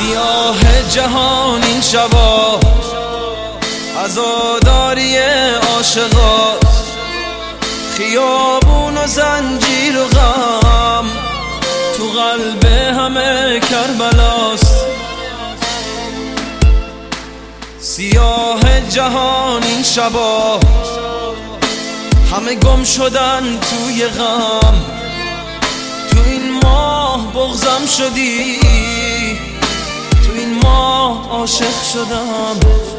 سیاه جهان این شبا عزاداری عاشقا، خیابون و زنجیر و غم تو قلب همه کربلاست. سیاه جهان این شبا همه گم شدن توی غم، تو این ماه بغضم شدی، تو این ماه عاشق شدم.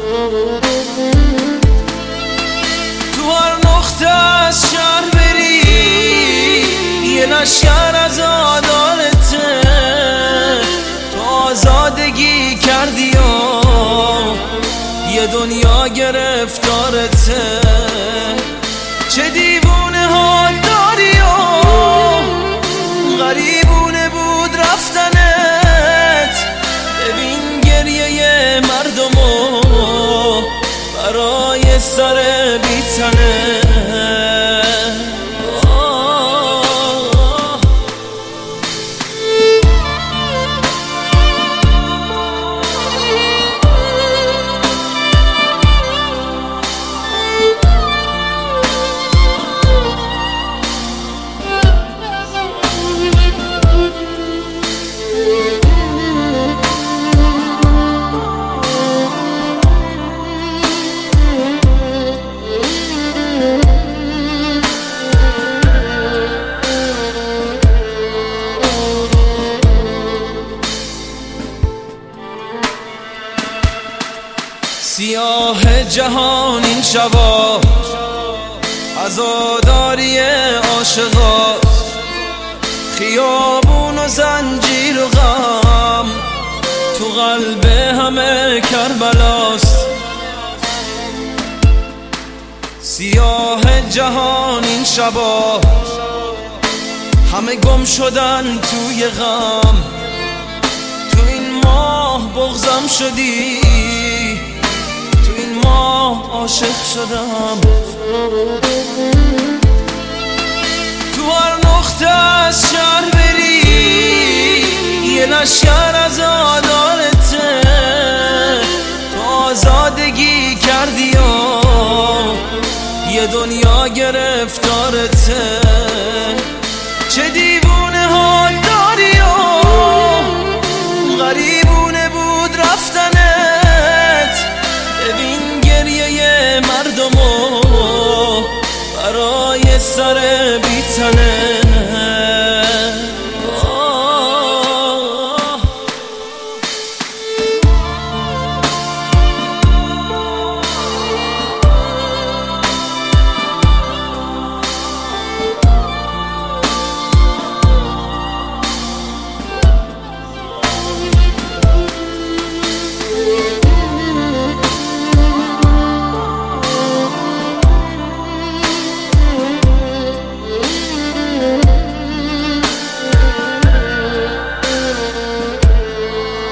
تو هر نقطه از شهر بری یه لشکر عزادارته، تو آزادگی کردی و یه دنیا گرفتارته. چه دیوونه ها داری و غریبونه بود رفتنت، ببین گریه مردمو برای سر بیتنه. سیاه جهان این شبا عزاداری عاشقا، خیابون و زنجیر و غم تو قلب همه کربلاست. سیاه جهان این شبا همه گم شدن توی غم، تو این ماه بغضم شدی، عاشق شدم. تو هر نقطه از شهر بری یه لشکر عزادارته، تو آزادگی کردی و یه دنیا گرفتارته. چه دیوونه ها داری و غریبونه بود رفتنت، ببین گریه مردمو برای سر بیتنه.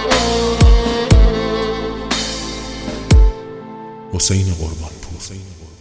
حسین قربانپور.